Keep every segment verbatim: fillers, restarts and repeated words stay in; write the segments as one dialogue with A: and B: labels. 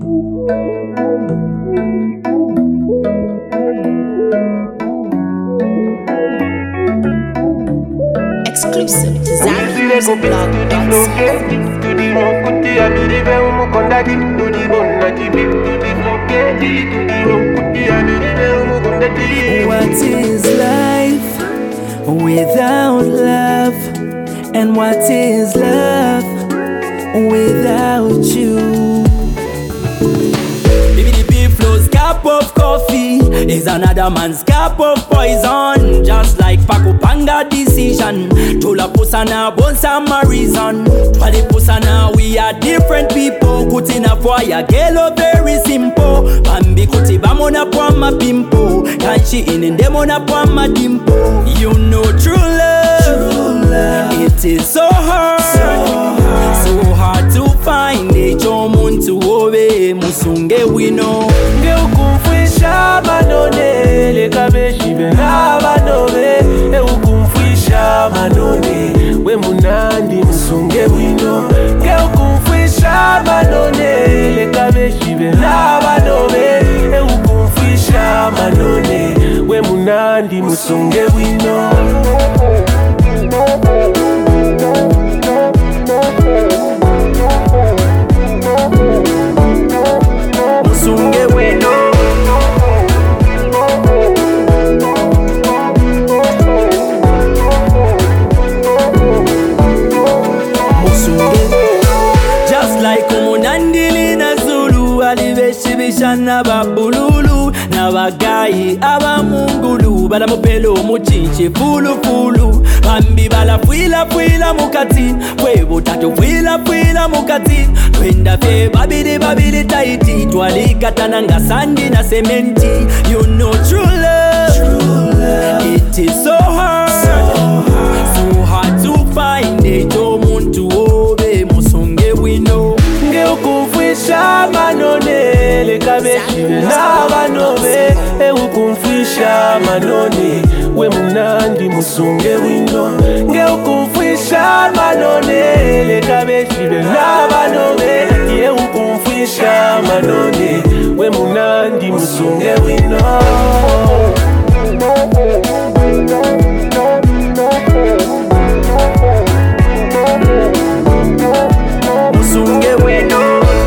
A: Exclusive to Zach.
B: To the wrong cutie, I believe I will come down. To the bone, not the big, to the wrong cutie, to the wrong cutie, I believe I will come down.
C: What is life without love? And what is love without you? Baby, the beef flows cup of coffee is another man's cup of poison. Just like Paco Panga decision. Tola Pusana, Bonsa Marizon. Twali Pusana, we are different people. Kutina Foya, Gelo, very simple. Bambi Kuti Bamona Pwama Pimpo. Kanchi in Demona Pwama Dimpo. You know true love, true love. It is so hard, so hard, so hard to find. Ejo muntu obe musunge wino.
B: Nge ukumfwisha manone lekabeshi bena banove. E ukumfwisha manone we munandi musunge wino. Nge ukumfwisha manone lekabeshi bena banove. E ukumfwisha manone we munandi musunge wino.
C: Musunge wino. Just like umunandili na Zulu, aliveshibisha na babululu na bagayi abamungulu balamupelo muchinchi fulu fulu. Bambi bala fwila fwila mukati kwe butatu fwila fwila mukati. Twenda fe babili babili taiti twalikatana nga sandi na sementi. You know true love, true love. It is so hard, so hard, so hard to find. Ejo muntu obe musunge wino.
B: Nge ukumfwisha manone lekabeshi bena banove. E ukumfwisha manone we munandi musunge wino. Nge ukumfwisha manone lekabeshi bena banove. Ye ukumfwisha manone we munandi musunge wino.
C: Musunge wino.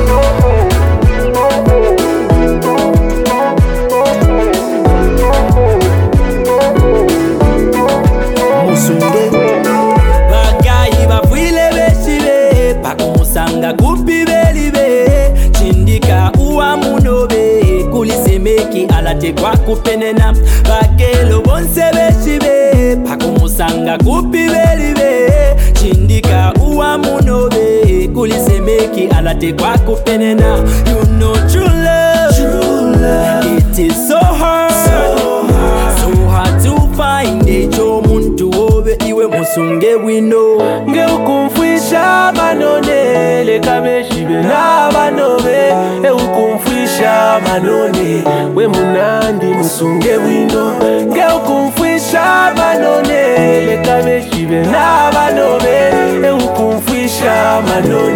C: Bagayi bafwile beshibe pakumusanga kupi belibe. Chindika uwa munobe kulisemeki alate kwa kupenena. Bagelo bonse beshibe pakumusanga kupi belibe. Chindika uwa munobe kulisemeki alate kwa kupenena. You know true love, true love. It is so hard, so hard, so hard to find. Ejo muntu obe iwe musunge wino.
B: Nge ukumfwisha manone lekabeshi bena banove. E ukumfwisha manone we munandi musunge wino. Nge ukumfwisha manone lekabeshi bena banove. E ukumfwisha manone